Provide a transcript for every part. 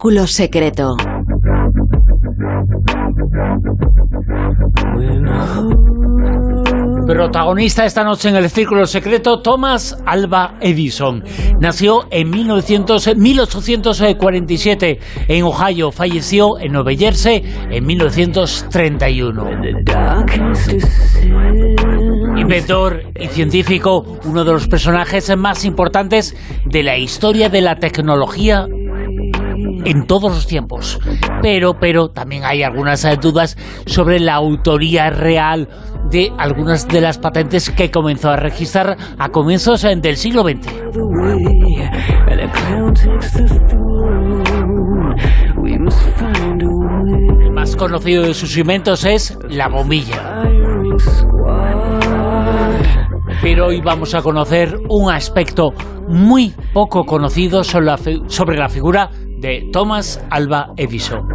Círculo Secreto. Protagonista esta noche en el Círculo Secreto, Thomas Alva Edison. Nació en 1847 en Ohio, falleció en Nueva Jersey en 1931. Inventor y científico, uno de los personajes más importantes de la historia de la tecnología en todos los tiempos. Pero también hay algunas dudas sobre la autoría real de algunas de las patentes que comenzó a registrar a comienzos del siglo XX. El más conocido de sus inventos es la bombilla. Pero hoy vamos a conocer un aspecto muy poco conocido sobre la figura de Thomas Alva Edison.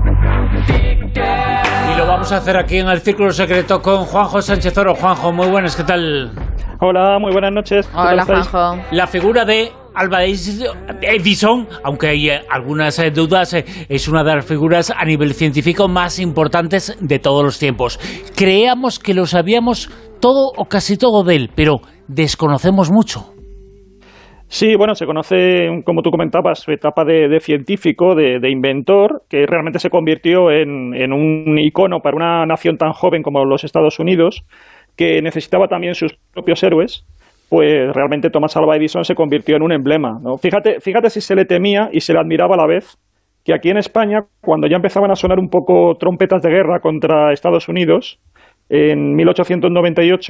Y lo vamos a hacer aquí en el Círculo Secreto con Juanjo Sánchez Oro. Juanjo, muy buenas, ¿qué tal? Hola, muy buenas noches. Hola, Juanjo. La figura de Alva Edison, aunque hay algunas dudas, es una de las figuras a nivel científico más importantes de todos los tiempos. Creíamos que lo sabíamos todo o casi todo de él, pero desconocemos mucho. Sí, bueno, se conoce, como tú comentabas, su etapa de científico, de inventor, que realmente se convirtió en un icono para una nación tan joven como los Estados Unidos, que necesitaba también sus propios héroes. Pues realmente Thomas Alva Edison se convirtió en un emblema, ¿no? Fíjate si se le temía y se le admiraba a la vez, que aquí en España, cuando ya empezaban a sonar un poco trompetas de guerra contra Estados Unidos, en 1898,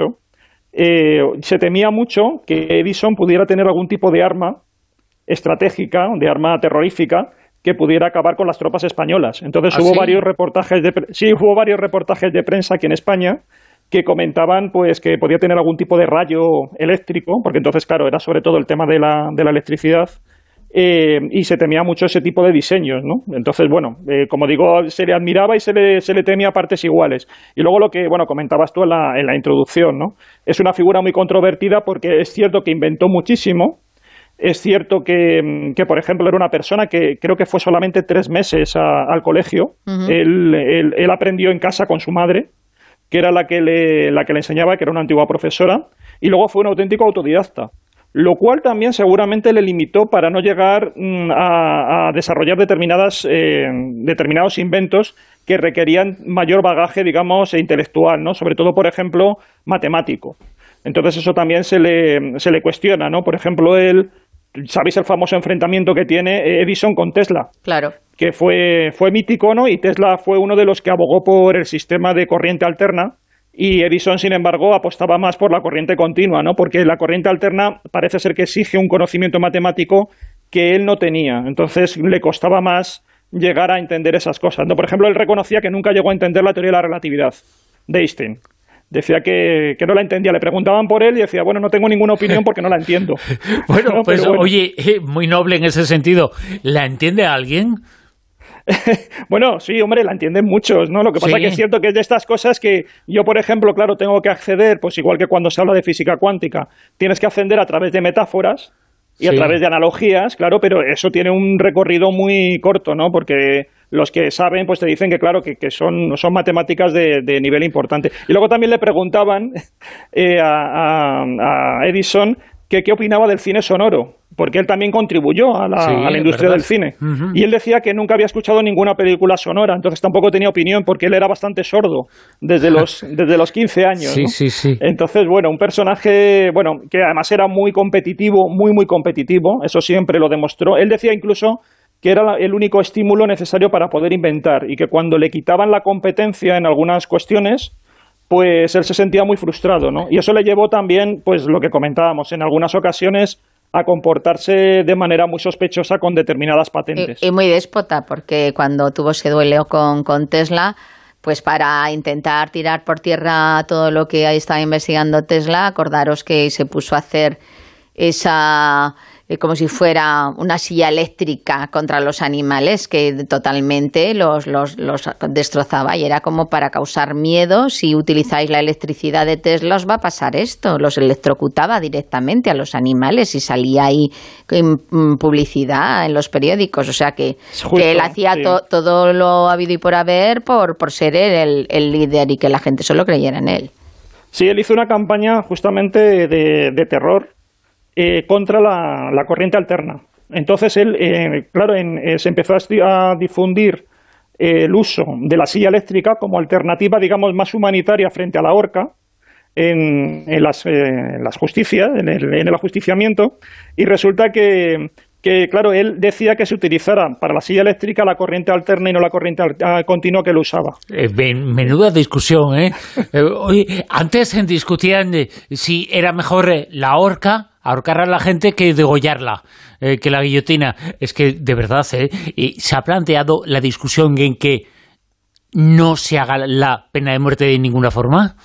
se temía mucho que Edison pudiera tener algún tipo de arma estratégica, de arma terrorífica, que pudiera acabar con las tropas españolas. Entonces hubo varios reportajes de prensa aquí en España que comentaban pues que podía tener algún tipo de rayo eléctrico, porque entonces, claro, era sobre todo el tema de la electricidad, y se temía mucho ese tipo de diseños, ¿no? Entonces, bueno, como digo, se le admiraba y se le temía a partes iguales. Y luego lo que, bueno, comentabas tú en la introducción, ¿no? Es una figura muy controvertida porque es cierto que inventó muchísimo. Es cierto que, por ejemplo, era una persona que creo que fue solamente 3 meses al colegio. Uh-huh. Él aprendió en casa con su madre, que era la que le enseñaba, que era una antigua profesora, y luego fue un auténtico autodidacta, lo cual también seguramente le limitó para no llegar a desarrollar determinados inventos que requerían mayor bagaje, digamos, intelectual, ¿no? Sobre todo, por ejemplo, matemático. Entonces eso también se le cuestiona, ¿no? Por ejemplo, ¿sabéis el famoso enfrentamiento que tiene Edison con Tesla? Claro. Que fue mítico, ¿no? Y Tesla fue uno de los que abogó por el sistema de corriente alterna, y Edison, sin embargo, apostaba más por la corriente continua, ¿no? Porque la corriente alterna parece ser que exige un conocimiento matemático que él no tenía. Entonces le costaba más llegar a entender esas cosas, ¿no? Por ejemplo, él reconocía que nunca llegó a entender la teoría de la relatividad de Einstein. Decía que no la entendía. Le preguntaban por él y decía, bueno, no tengo ninguna opinión porque no la entiendo. Bueno, ¿no? pues bueno. Oye, muy noble en ese sentido. ¿La entiende alguien? Bueno, sí, hombre, la entienden muchos, ¿no? Lo que pasa que es cierto que es de estas cosas que yo, por ejemplo, claro, tengo que acceder, pues igual que cuando se habla de física cuántica, tienes que acceder a través de metáforas y a través de analogías, claro, pero eso tiene un recorrido muy corto, ¿no? Porque los que saben, pues te dicen que, claro, que son matemáticas de nivel importante. Y luego también le preguntaban a Edison que qué opinaba del cine sonoro, porque él también contribuyó a la industria del cine. Uh-huh. Y él decía que nunca había escuchado ninguna película sonora, entonces tampoco tenía opinión, porque él era bastante sordo desde los 15 años. Sí, ¿no? sí. Entonces, bueno, un personaje, bueno, que además era muy competitivo, muy competitivo, eso siempre lo demostró. Él decía incluso que era el único estímulo necesario para poder inventar, y que cuando le quitaban la competencia en algunas cuestiones, pues él se sentía muy frustrado, ¿no? Y eso le llevó también, pues lo que comentábamos, en algunas ocasiones a comportarse de manera muy sospechosa con determinadas patentes. Y muy déspota, porque cuando tuvo ese duelo con Tesla, pues para intentar tirar por tierra todo lo que ahí estaba investigando Tesla, acordaros que se puso a hacer esa como si fuera una silla eléctrica contra los animales, que totalmente los destrozaba, y era como para causar miedo: si utilizáis la electricidad de Tesla os va a pasar esto. Los electrocutaba directamente a los animales y salía ahí en publicidad en los periódicos. O sea que él hacía todo lo habido y por haber por ser él el líder y que la gente solo creyera en él. Sí, él hizo una campaña justamente de terror contra la corriente alterna. Entonces él, se empezó a difundir el uso de la silla eléctrica como alternativa, digamos, más humanitaria frente a la horca en las justicias, en el ajusticiamiento, y resulta que, claro, él decía que se utilizara para la silla eléctrica la corriente alterna y no la corriente continua que él usaba. Menuda discusión, ¿eh? Oye, antes discutían si era mejor la horca, ahorcar a la gente, que degollarla, que la guillotina. Es que, de verdad, se ha planteado la discusión en que no se haga la pena de muerte de ninguna forma.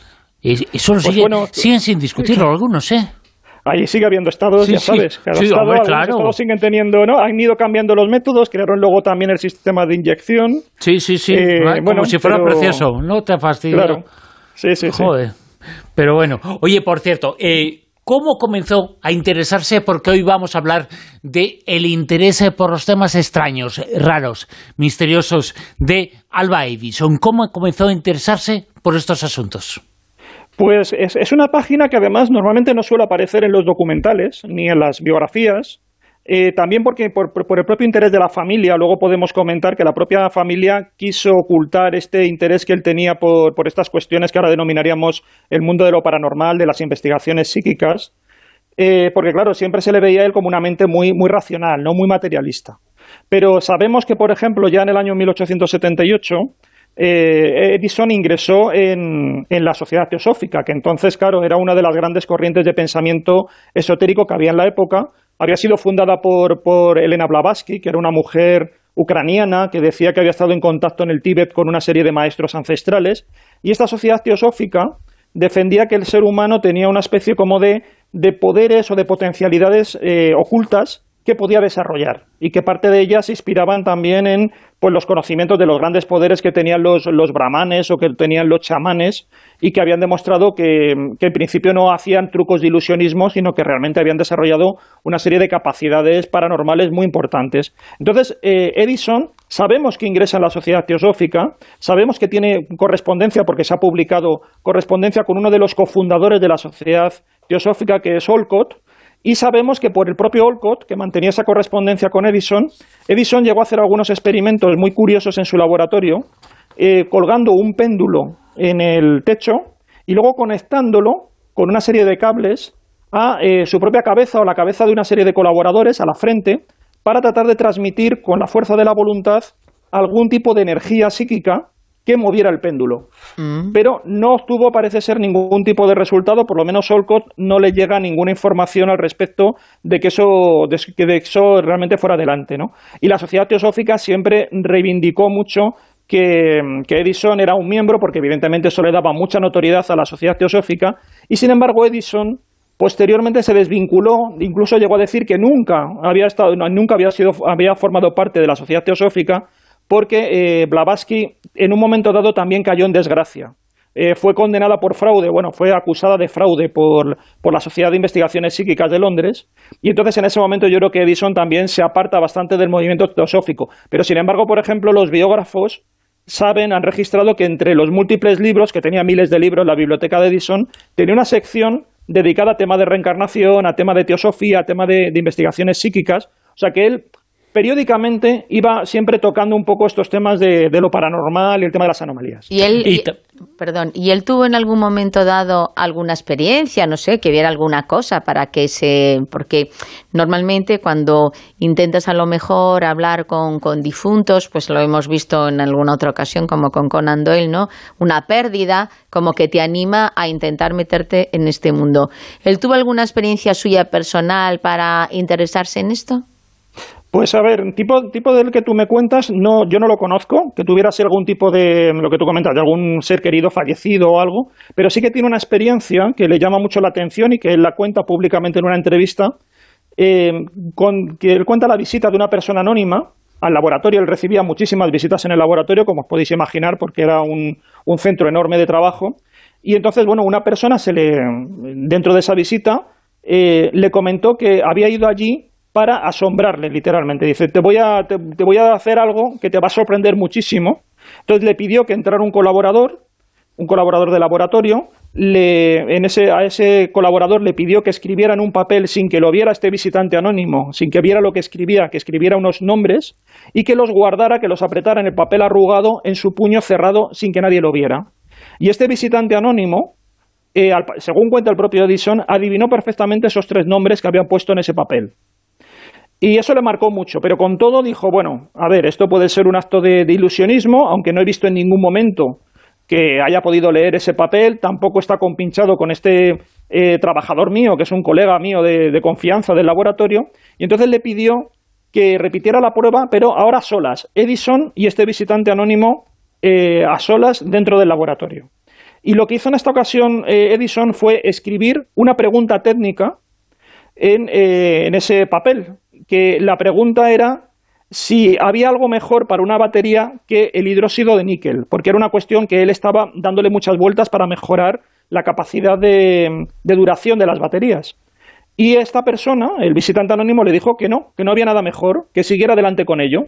Eso siguen sin discutirlo algunos, ¿eh? Ahí sigue habiendo estados, ya sabes. Cada estado, hombre, claro. Algunos estados siguen teniendo, ¿no? Han ido cambiando los métodos, crearon luego también el sistema de inyección. Sí. Como si fuera precioso. No te fastidies. Claro. Sí. Joder. Pero bueno. Oye, por cierto, ¿cómo comenzó a interesarse? Porque hoy vamos a hablar de el interés por los temas extraños, raros, misteriosos de Alba Edison. ¿Cómo comenzó a interesarse por estos asuntos? Pues es una página que además normalmente no suele aparecer en los documentales ni en las biografías, también porque por el propio interés de la familia. Luego podemos comentar que la propia familia quiso ocultar este interés que él tenía por estas cuestiones que ahora denominaríamos el mundo de lo paranormal, de las investigaciones psíquicas, porque claro, siempre se le veía a él como una mente muy, muy racional, no muy materialista. Pero sabemos que, por ejemplo, ya en el año 1878... Edison ingresó en la Sociedad Teosófica, que entonces, claro, era una de las grandes corrientes de pensamiento esotérico que había en la época. Había sido fundada por Elena Blavatsky, que era una mujer ucraniana que decía que había estado en contacto en el Tíbet con una serie de maestros ancestrales, y esta Sociedad Teosófica defendía que el ser humano tenía una especie como de poderes o de potencialidades ocultas que podía desarrollar, y que parte de ellas se inspiraban también en los conocimientos de los grandes poderes que tenían los brahmanes o que tenían los chamanes, y que habían demostrado que en principio no hacían trucos de ilusionismo, sino que realmente habían desarrollado una serie de capacidades paranormales muy importantes. Entonces, Edison, sabemos que ingresa en la Sociedad Teosófica, sabemos que tiene correspondencia, porque se ha publicado correspondencia con uno de los cofundadores de la Sociedad Teosófica, que es Olcott. Y sabemos que por el propio Olcott, que mantenía esa correspondencia con Edison, Edison llegó a hacer algunos experimentos muy curiosos en su laboratorio, colgando un péndulo en el techo y luego conectándolo con una serie de cables a su propia cabeza o la cabeza de una serie de colaboradores, a la frente, para tratar de transmitir con la fuerza de la voluntad algún tipo de energía psíquica que moviera el péndulo. Pero no obtuvo, parece ser, ningún tipo de resultado. Por lo menos Olcott no le llega ninguna información al respecto de que eso realmente fuera adelante, ¿no? Y la Sociedad Teosófica siempre reivindicó mucho que Edison era un miembro, porque evidentemente eso le daba mucha notoriedad a la Sociedad Teosófica, y sin embargo Edison posteriormente se desvinculó, incluso llegó a decir que nunca había formado parte de la Sociedad Teosófica, porque Blavatsky en un momento dado también cayó en desgracia. Fue condenada por fraude, fue acusada de fraude por la Sociedad de Investigaciones Psíquicas de Londres, y entonces en ese momento yo creo que Edison también se aparta bastante del movimiento teosófico. Pero sin embargo, por ejemplo, los biógrafos han registrado que entre los múltiples libros, que tenía miles de libros, la biblioteca de Edison tenía una sección dedicada a tema de reencarnación, a tema de teosofía, a tema de investigaciones psíquicas. O sea que él periódicamente iba siempre tocando un poco estos temas de lo paranormal y el tema de las anomalías. ¿Y él tuvo en algún momento dado alguna experiencia, no sé, que viera alguna cosa porque normalmente cuando intentas a lo mejor hablar con difuntos, pues lo hemos visto en alguna otra ocasión, como con Conan Doyle, ¿no? Una pérdida como que te anima a intentar meterte en este mundo. ¿Él tuvo alguna experiencia suya personal para interesarse en esto? Pues a ver, tipo del que tú me cuentas, no, yo no lo conozco, que tuviera así algún tipo de, lo que tú comentas, de algún ser querido fallecido o algo, pero sí que tiene una experiencia que le llama mucho la atención y que él la cuenta públicamente en una entrevista, que él cuenta la visita de una persona anónima al laboratorio. Él recibía muchísimas visitas en el laboratorio, como os podéis imaginar, porque era un centro enorme de trabajo. Y entonces, bueno, una persona dentro de esa visita le comentó que había ido allí para asombrarle, literalmente. Dice, te voy a hacer algo que te va a sorprender muchísimo. Entonces le pidió que entrara un colaborador de laboratorio. A ese colaborador le pidió que escribiera en un papel sin que lo viera este visitante anónimo, sin que viera lo que escribiera unos nombres y que los guardara, que los apretara en el papel arrugado en su puño cerrado sin que nadie lo viera. Y este visitante anónimo, según cuenta el propio Edison, adivinó perfectamente esos 3 nombres que habían puesto en ese papel. Y eso le marcó mucho, pero con todo dijo, bueno, a ver, esto puede ser un acto de ilusionismo, aunque no he visto en ningún momento que haya podido leer ese papel, tampoco está compinchado con este trabajador mío, que es un colega mío de confianza del laboratorio, y entonces le pidió que repitiera la prueba, pero ahora a solas, Edison y este visitante anónimo a solas dentro del laboratorio. Y lo que hizo en esta ocasión Edison fue escribir una pregunta técnica en ese papel, que la pregunta era si había algo mejor para una batería que el hidróxido de níquel, porque era una cuestión que él estaba dándole muchas vueltas para mejorar la capacidad de duración de las baterías. Y esta persona, el visitante anónimo, le dijo que no había nada mejor, que siguiera adelante con ello,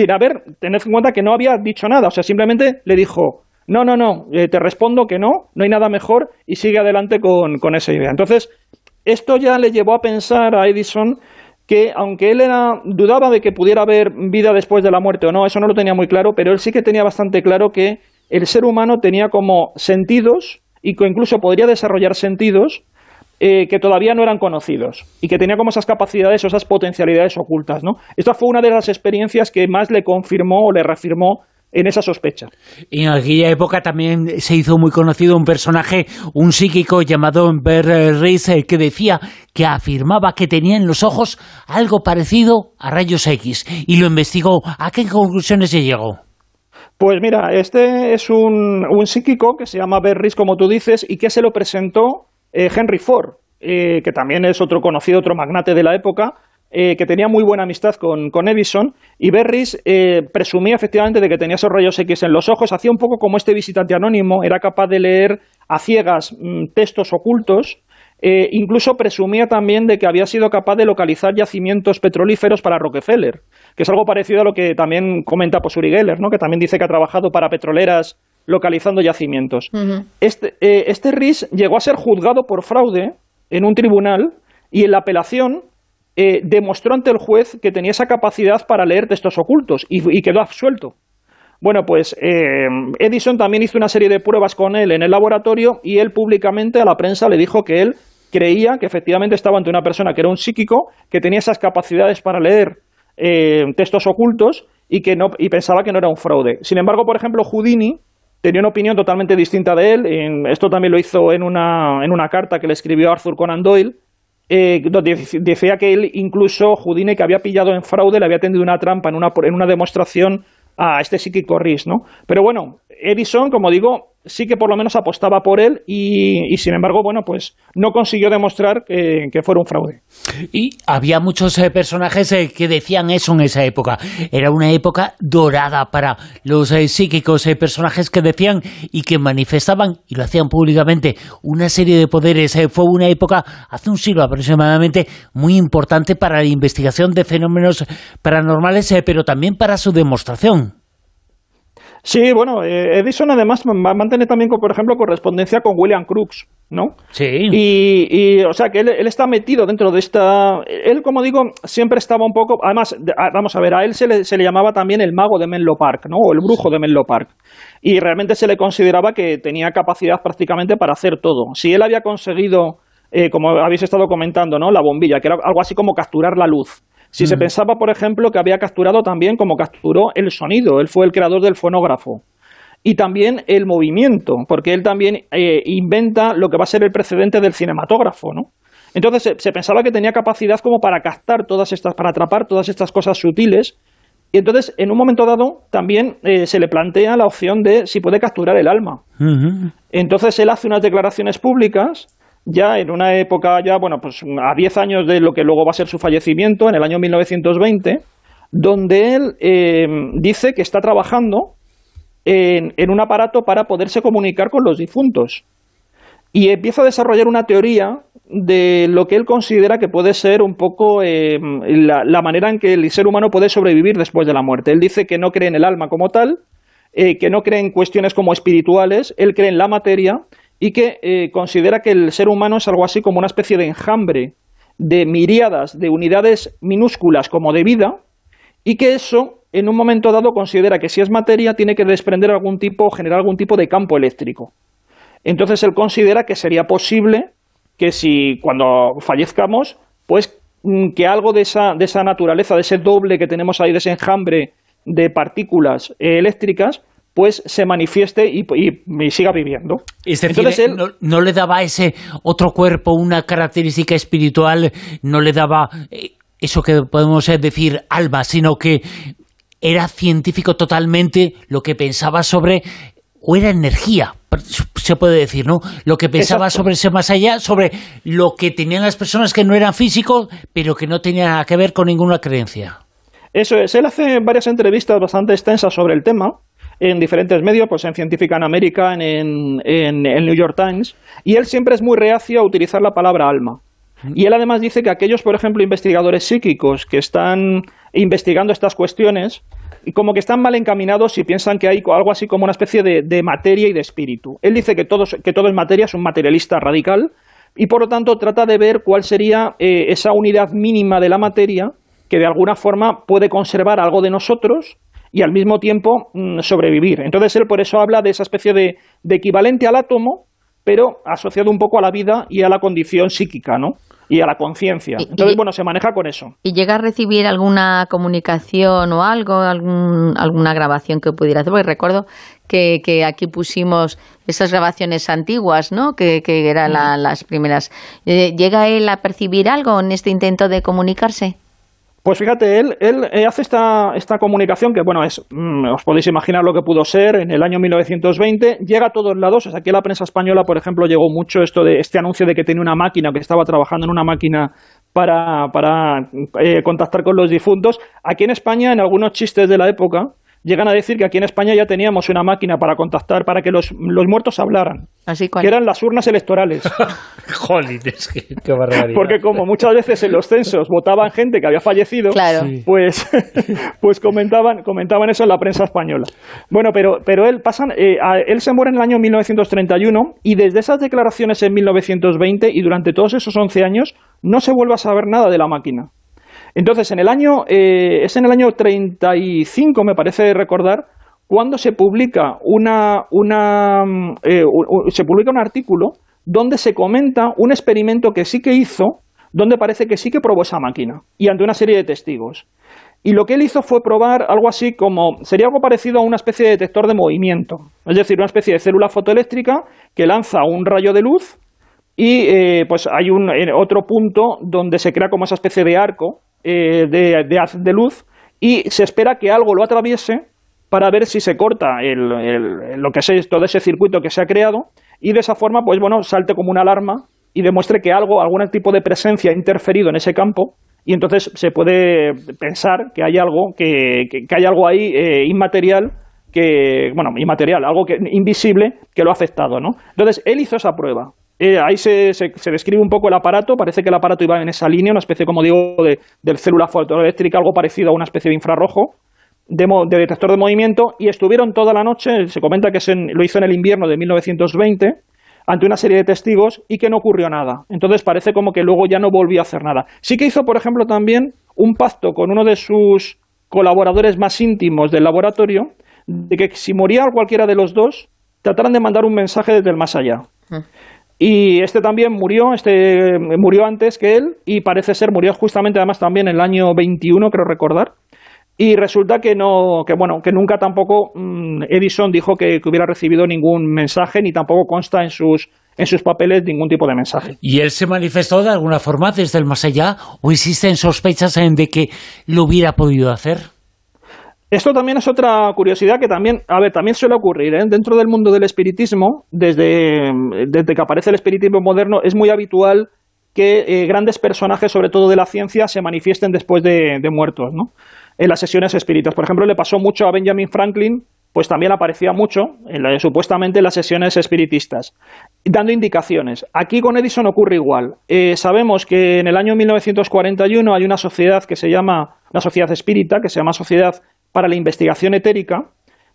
tened en cuenta que no había dicho nada, o sea, simplemente le dijo, no, te respondo que no hay nada mejor y sigue adelante con esa idea. Entonces, esto ya le llevó a pensar a Edison que aunque él dudaba de que pudiera haber vida después de la muerte o no, eso no lo tenía muy claro, pero él sí que tenía bastante claro que el ser humano tenía como sentidos y que incluso podría desarrollar sentidos que todavía no eran conocidos y que tenía como esas capacidades o esas potencialidades ocultas, ¿no? Esta fue una de las experiencias que más le confirmó o le reafirmó en esa sospecha. Y en aquella época también se hizo muy conocido un personaje, un psíquico llamado Bert Rees, que decía, que afirmaba que tenía en los ojos algo parecido a rayos X, y lo investigó. ¿A qué conclusiones se llegó? Pues mira, este es un psíquico que se llama Bert Rees, como tú dices, y que se lo presentó Henry Ford, que también es otro conocido, otro magnate de la época, que tenía muy buena amistad con Edison, y Bert Rees presumía efectivamente de que tenía esos rayos X en los ojos. Hacía un poco como este visitante anónimo, era capaz de leer a ciegas textos ocultos. Incluso presumía también de que había sido capaz de localizar yacimientos petrolíferos para Rockefeller, que es algo parecido a lo que también comenta Uri Geller, ¿no? Que también dice que ha trabajado para petroleras localizando yacimientos. Uh-huh. Este Rees llegó a ser juzgado por fraude en un tribunal, y en la apelación demostró ante el juez que tenía esa capacidad para leer textos ocultos y quedó absuelto. Bueno, pues Edison también hizo una serie de pruebas con él en el laboratorio, y él públicamente a la prensa le dijo que él creía que efectivamente estaba ante una persona que era un psíquico, que tenía esas capacidades para leer textos ocultos y pensaba que no era un fraude. Sin embargo, por ejemplo, Houdini tenía una opinión totalmente distinta de él. Esto también lo hizo en una carta que le escribió Arthur Conan Doyle, donde decía que él, incluso Houdini, que había pillado en fraude, le había tendido una trampa en una demostración a este psíquico Rees, ¿no? Pero bueno, Edison, como digo, sí que por lo menos apostaba por él, y sin embargo, bueno, pues no consiguió demostrar que fuera un fraude. Y había muchos personajes que decían eso en esa época. Era una época dorada para los psíquicos, personajes que decían y que manifestaban, y lo hacían públicamente, una serie de poderes. Fue una época, hace un siglo aproximadamente, muy importante para la investigación de fenómenos paranormales, pero también para su demostración. Sí, bueno, Edison además mantiene también, por ejemplo, correspondencia con William Crookes, ¿no? Sí. Y o sea, que él está metido dentro de esta... Él, como digo, siempre estaba un poco... Además, vamos a ver, a él se le llamaba también el mago de Menlo Park, ¿no? O el brujo de Menlo Park. Y realmente se le consideraba que tenía capacidad prácticamente para hacer todo. Si él había conseguido, como habéis estado comentando, ¿no? La bombilla, que era algo así como capturar la luz. Si se pensaba, por ejemplo, que había capturado también como capturó el sonido, él fue el creador del fonógrafo, y también el movimiento, porque él también inventa lo que va a ser el precedente del cinematógrafo, ¿no? Entonces se pensaba que tenía capacidad como para captar para atrapar todas estas cosas sutiles, y entonces en un momento dado también se le plantea la opción de si puede capturar el alma. Uh-huh. Entonces él hace unas declaraciones públicas ya en una época ya, bueno, pues a 10 años de lo que luego va a ser su fallecimiento, en el año 1920, donde él dice que está trabajando en un aparato para poderse comunicar con los difuntos. Y empieza a desarrollar una teoría de lo que él considera que puede ser un poco la manera en que el ser humano puede sobrevivir después de la muerte. Él dice que no cree en el alma como tal, que no cree en cuestiones como espirituales, él cree en la materia y que considera que el ser humano es algo así como una especie de enjambre de miríadas de unidades minúsculas como de vida, y que eso, en un momento dado, considera que si es materia tiene que desprender algún tipo, generar algún tipo de campo eléctrico. Entonces él considera que sería posible que si cuando fallezcamos, pues que algo de esa naturaleza, de ese doble que tenemos ahí, de ese enjambre de partículas eléctricas, pues se manifieste y siga viviendo. Es decir, entonces él no le daba a ese otro cuerpo una característica espiritual, no le daba eso que podemos decir alma, sino que era científico totalmente, lo que pensaba sobre, o era energía, se puede decir, ¿no? Lo que pensaba Exacto. sobre ese más allá, sobre lo que tenían las personas que no eran físicos, pero que no tenían nada que ver con ninguna creencia. Eso es, él hace varias entrevistas bastante extensas sobre el tema, en diferentes medios, pues en Scientific American, en el New York Times, y él siempre es muy reacio a utilizar la palabra alma. Y él además dice que aquellos, por ejemplo, investigadores psíquicos que están investigando estas cuestiones, como que están mal encaminados y piensan que hay algo así como una especie de materia y de espíritu. Él dice que todo es materia, es un materialista radical, y por lo tanto trata de ver cuál sería esa unidad mínima de la materia que de alguna forma puede conservar algo de nosotros y al mismo tiempo sobrevivir. Entonces él por eso habla de esa especie de equivalente al átomo, pero asociado un poco a la vida y a la condición psíquica, ¿no? Y a la conciencia. Entonces, bueno, se maneja con eso. ¿Y llega a recibir alguna comunicación o algo, alguna grabación que pudiera hacer? Porque recuerdo que aquí pusimos esas grabaciones antiguas, ¿no? Que eran las primeras. ¿Llega él a percibir algo en este intento de comunicarse? Pues fíjate, él hace esta comunicación que, bueno, os podéis imaginar lo que pudo ser en el año 1920, llega a todos lados. O sea, aquí en la prensa española, por ejemplo, llegó mucho este anuncio de que tenía una máquina, que estaba trabajando en una máquina para contactar con los difuntos. Aquí en España, en algunos chistes de la época, llegan a decir que aquí en España ya teníamos una máquina para contactar, para que los muertos hablaran, ¿Así que eran las urnas electorales. Jolín, es que qué barbaridad. Porque como muchas veces en los censos votaban gente que había fallecido, claro. Sí. pues comentaban eso en la prensa española. Bueno, pero él se muere en el año 1931 y desde esas declaraciones en 1920 y durante todos esos 11 años no se vuelve a saber nada de la máquina. Entonces, es en el año 35, me parece recordar, cuando se publica un artículo donde se comenta un experimento que sí que hizo, donde parece que sí que probó esa máquina, y ante una serie de testigos. Y lo que él hizo fue probar algo así como, sería algo parecido a una especie de detector de movimiento, es decir, una especie de célula fotoeléctrica que lanza un rayo de luz y pues hay otro punto donde se crea como esa especie de arco de luz y se espera que algo lo atraviese para ver si se corta lo que es todo ese circuito que se ha creado y de esa forma, pues bueno, salte como una alarma y demuestre que algún tipo de presencia ha interferido en ese campo y entonces se puede pensar que hay algo hay algo ahí inmaterial algo invisible que lo ha afectado, ¿no? Entonces él hizo esa prueba. Ahí se describe un poco el aparato, parece que el aparato iba en esa línea, una especie, como digo, de célula fotoeléctrica, algo parecido a una especie de infrarrojo, de detector de movimiento, y estuvieron toda la noche, se comenta que lo hizo en el invierno de 1920, ante una serie de testigos, y que no ocurrió nada. Entonces parece como que luego ya no volvió a hacer nada. Sí que hizo, por ejemplo, también un pacto con uno de sus colaboradores más íntimos del laboratorio, de que si moría cualquiera de los dos, trataran de mandar un mensaje desde el más allá. Y este también murió antes que él y parece ser, murió justamente además también en el año 21, creo recordar. Y resulta que nunca tampoco Edison dijo que hubiera recibido ningún mensaje ni tampoco consta en sus papeles ningún tipo de mensaje. ¿Y él se manifestó de alguna forma desde el más allá o existen sospechas de que lo hubiera podido hacer? Esto también es otra curiosidad que también, a ver, también suele ocurrir, ¿eh? Dentro del mundo del espiritismo, desde que aparece el espiritismo moderno, es muy habitual que grandes personajes, sobre todo de la ciencia, se manifiesten después de muertos, ¿no? En las sesiones espíritas. Por ejemplo, le pasó mucho a Benjamin Franklin, pues también aparecía mucho, supuestamente en las sesiones espiritistas, dando indicaciones. Aquí con Edison ocurre igual. Sabemos que en el año 1941 hay una sociedad que se llama, una sociedad espírita, que se llama Sociedad para la Investigación Etérica,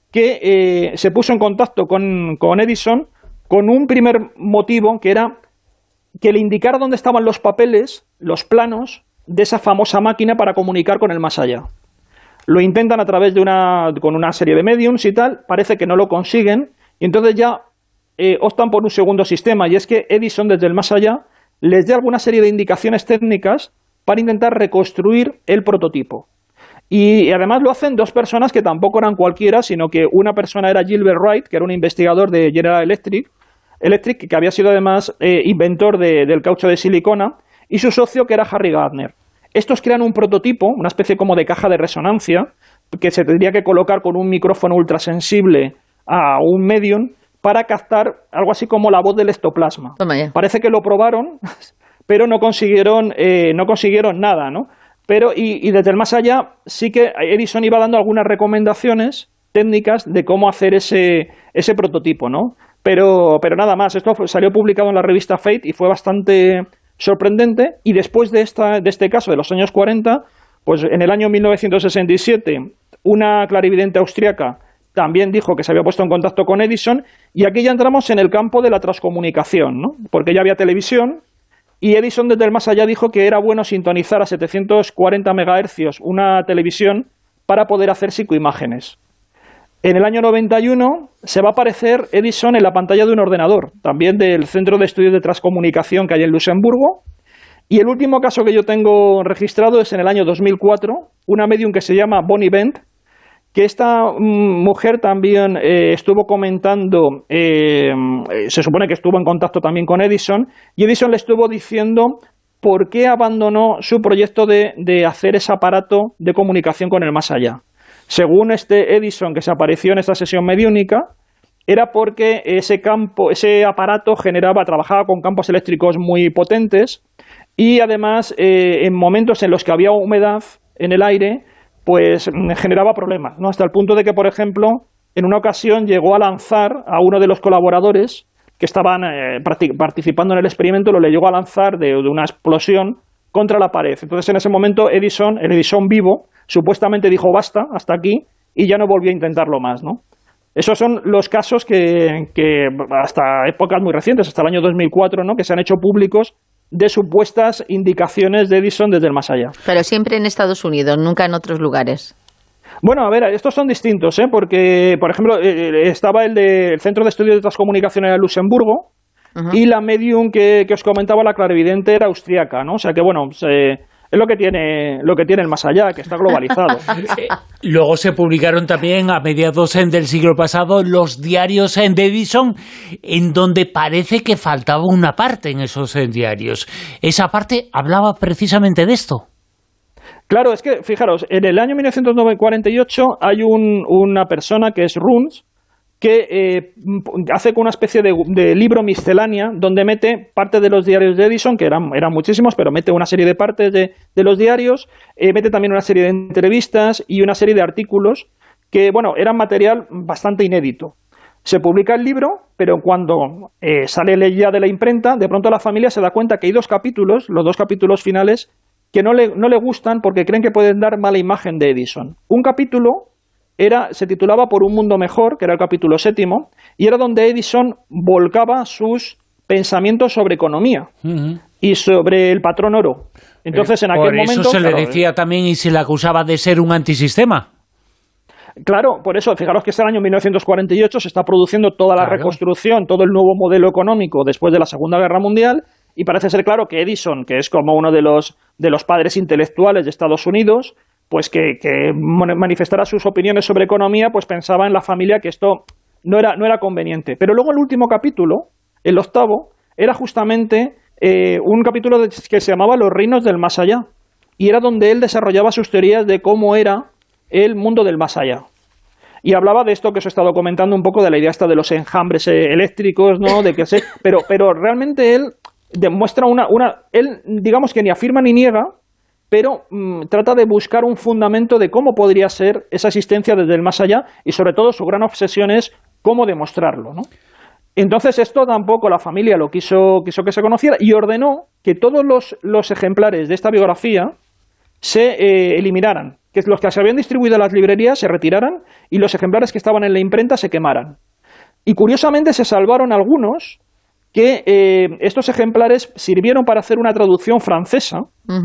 que se puso en contacto con Edison con un primer motivo, que era que le indicara dónde estaban los papeles, los planos de esa famosa máquina para comunicar con el más allá. Lo intentan a través con una serie de mediums y tal, parece que no lo consiguen, y entonces ya optan por un segundo sistema, y es que Edison desde el más allá les dé alguna serie de indicaciones técnicas para intentar reconstruir el prototipo. Y además lo hacen dos personas que tampoco eran cualquiera, sino que una persona era Gilbert Wright, que era un investigador de General Electric, que había sido además inventor del caucho de silicona, y su socio, que era Harry Gardner. Estos crean un prototipo, una especie como de caja de resonancia, que se tendría que colocar con un micrófono ultrasensible a un medium para captar algo así como la voz del ectoplasma. Parece que lo probaron, pero no consiguieron nada, ¿no? Pero y desde el más allá sí que Edison iba dando algunas recomendaciones técnicas de cómo hacer ese prototipo, ¿no? Pero nada más. Esto salió publicado en la revista Fate y fue bastante sorprendente. Y después de este caso de los años 40, pues en el año 1967 una clarividente austriaca también dijo que se había puesto en contacto con Edison, y aquí ya entramos en el campo de la transcomunicación, ¿no? Porque ya había televisión, y Edison desde el más allá dijo que era bueno sintonizar a 740 MHz una televisión para poder hacer psicoimágenes. En el año 91 se va a aparecer Edison en la pantalla de un ordenador, también del Centro de Estudios de Transcomunicación que hay en Luxemburgo. Y el último caso que yo tengo registrado es en el año 2004, una medium que se llama Bonnie Bent, que esta mujer también estuvo comentando, se supone que estuvo en contacto también con Edison, y Edison le estuvo diciendo por qué abandonó su proyecto de hacer ese aparato de comunicación con el más allá. Según este Edison que se apareció en esta sesión mediúnica, era porque ese aparato trabajaba con campos eléctricos muy potentes, y además en momentos en los que había humedad en el aire, pues generaba problemas, ¿no? Hasta el punto de que, por ejemplo, en una ocasión llegó a lanzar a uno de los colaboradores que estaban participando en el experimento, le llegó a lanzar de una explosión contra la pared. Entonces, en ese momento, el Edison vivo, supuestamente dijo basta, hasta aquí, y ya no volvió a intentarlo más, ¿no? Esos son los casos que hasta épocas muy recientes, hasta el año 2004, ¿no?, que se han hecho públicos de supuestas indicaciones de Edison desde el más allá. Pero siempre en Estados Unidos, nunca en otros lugares. Bueno, a ver, estos son distintos, porque, por ejemplo, estaba el del Centro de Estudios de Transcomunicación en Luxemburgo, y la medium que os comentaba, la clarividente, era austriaca, ¿no? O sea que, bueno, es lo que tiene el más allá, que está globalizado. Luego se publicaron también a mediados del siglo pasado los diarios de Edison, en donde parece que faltaba una parte en esos diarios. Esa parte hablaba precisamente de esto. Claro, es que, fijaros, en el año 1948 hay una persona que es Runz, que hace una especie de libro miscelánea donde mete parte de los diarios de Edison, que eran muchísimos, pero mete una serie de partes de los diarios, mete también una serie de entrevistas y una serie de artículos que, bueno, eran material bastante inédito. Se publica el libro, pero cuando sale ya de la imprenta, de pronto la familia se da cuenta que hay los dos capítulos finales, que no le gustan porque creen que pueden dar mala imagen de Edison. Un capítulo se titulaba Por un mundo mejor, que era el capítulo 7, y era donde Edison volcaba sus pensamientos sobre economía y sobre el patrón oro. Entonces, en aquel momento... Por eso se le decía también y se le acusaba de ser un antisistema. Claro, por eso, fijaros que es el año 1948, se está produciendo toda la reconstrucción, todo el nuevo modelo económico después de la Segunda Guerra Mundial, y parece ser claro que Edison, que es como uno de los padres intelectuales de Estados Unidos, pues que manifestara sus opiniones sobre economía, pues pensaba en la familia que esto no era conveniente. Pero luego el último capítulo, el 8º, era justamente un capítulo que se llamaba Los reinos del más allá, y era donde él desarrollaba sus teorías de cómo era el mundo del más allá. Y hablaba de esto que os he estado comentando un poco, de la idea esta de los enjambres eléctricos, ¿no? Pero realmente él demuestra él, digamos que ni afirma ni niega, pero trata de buscar un fundamento de cómo podría ser esa existencia desde el más allá, y sobre todo su gran obsesión es cómo demostrarlo, ¿no? Entonces esto tampoco la familia lo quiso que se conociera, y ordenó que todos los ejemplares de esta biografía se eliminaran, que los que se habían distribuido en las librerías se retiraran y los ejemplares que estaban en la imprenta se quemaran. Y curiosamente se salvaron algunos que estos ejemplares sirvieron para hacer una traducción francesa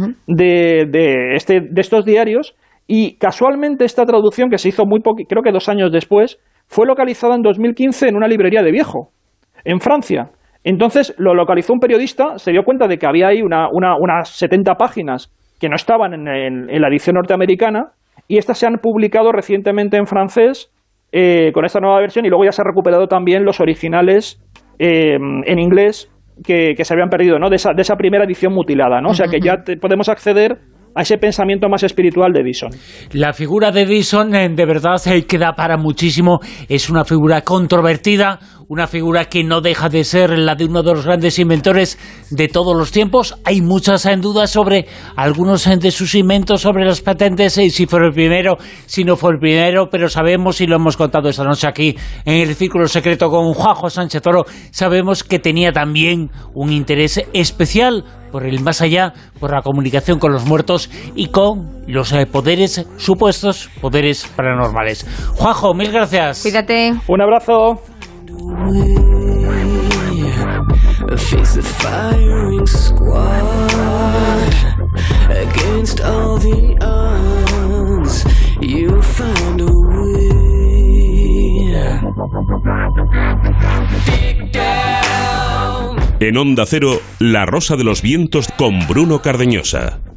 de estos diarios, y casualmente esta traducción, que se hizo creo que 2 años después, fue localizada en 2015 en una librería de Viejo, en Francia. Entonces lo localizó un periodista, se dio cuenta de que había ahí unas 70 páginas que no estaban en la edición norteamericana, y estas se han publicado recientemente en francés con esta nueva versión, y luego ya se han recuperado también los originales en inglés que se habían perdido, ¿no? de esa primera edición mutilada, ¿no? O sea que ya podemos acceder a ese pensamiento más espiritual de Edison. La figura de Edison de verdad queda para muchísimo. Es una figura controvertida, una figura que no deja de ser la de uno de los grandes inventores de todos los tiempos. Hay muchas dudas sobre algunos de sus inventos, sobre las patentes, si fue el primero, si no fue el primero, pero sabemos, y lo hemos contado esta noche aquí en el Círculo Secreto con Juanjo Sánchez Oro, sabemos que tenía también un interés especial por el más allá, por la comunicación con los muertos y con los poderes, supuestos poderes paranormales. Juanjo, mil gracias. Cuídate. Un abrazo. En Onda Cero, La Rosa de los Vientos con Bruno Cardeñosa.